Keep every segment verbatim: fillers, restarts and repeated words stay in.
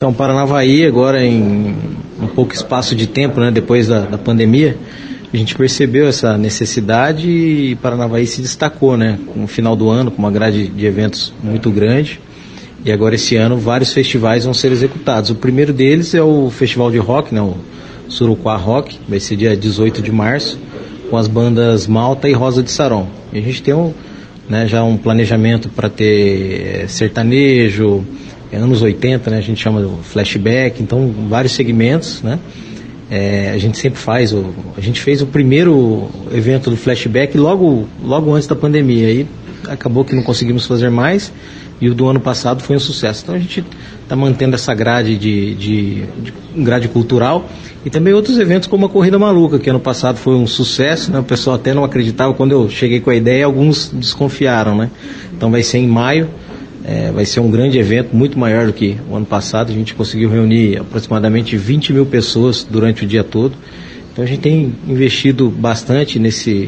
Então, Paranavaí, agora em um pouco espaço de tempo, né, depois da, da pandemia, a gente percebeu essa necessidade e Paranavaí se destacou, né, no final do ano, com uma grade de eventos muito grande. E agora esse ano vários festivais vão ser executados. O primeiro deles é o Festival de Rock, né, o Surucuá Rock, vai ser dia dezoito de março, com as bandas Malta e Rosa de Saron. E a gente tem um, né, já um planejamento para ter é, sertanejo, é, anos oitenta, né, a gente chama de flashback, então vários segmentos, né. É, a gente sempre faz, o, a gente fez o primeiro evento do flashback logo, logo antes da pandemia, aí acabou que não conseguimos fazer mais, e o do ano passado foi um sucesso. Então a gente está mantendo essa grade de, de, de grade cultural e também outros eventos como a Corrida Maluca, que ano passado foi um sucesso, né? O pessoal até não acreditava quando eu cheguei com a ideia, alguns desconfiaram, né? Então vai ser em maio, é, vai ser um grande evento, muito maior do que o ano passado. A gente conseguiu reunir aproximadamente vinte mil pessoas durante o dia todo. Então a gente tem investido bastante nesse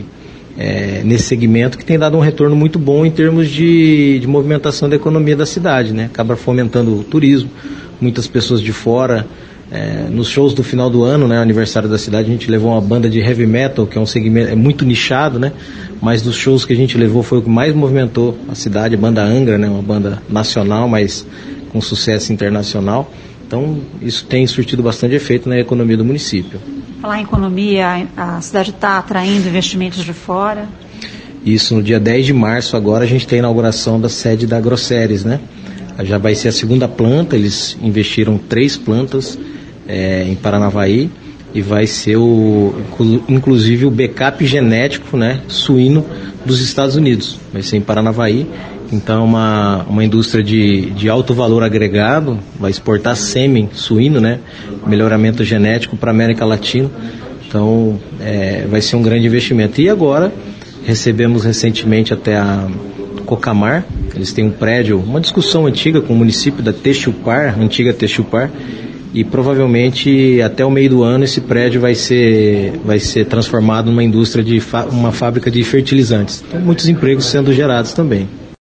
É, nesse segmento que tem dado um retorno muito bom em termos de, de movimentação da economia da cidade, né? Acaba fomentando o turismo, muitas pessoas de fora. É, nos shows do final do ano, né, aniversário da cidade, a gente levou uma banda de heavy metal, que é um segmento é muito nichado, né? Mas dos shows que a gente levou foi o que mais movimentou a cidade, a banda Angra, né? Uma banda nacional, mas com sucesso internacional. Então isso tem surtido bastante efeito na economia do município. Falar em economia, a cidade está atraindo investimentos de fora? Isso, no dia dez de março agora a gente tem a inauguração da sede da Grosseries, né? Já vai ser a segunda planta, eles investiram três plantas é, em Paranavaí e vai ser o, inclusive o backup genético, né, suíno dos Estados Unidos. Vai ser em Paranavaí, então uma, uma indústria de, de alto valor agregado, vai exportar sêmen suíno, né, melhoramento genético para a América Latina. Então é, vai ser um grande investimento. E agora recebemos recentemente até a Cocamar, eles têm um prédio, uma discussão antiga com o município da Texupar, antiga Texupar, e provavelmente até o meio do ano esse prédio vai ser, vai ser transformado numa indústria de uma fábrica de fertilizantes. Então, muitos empregos sendo gerados também.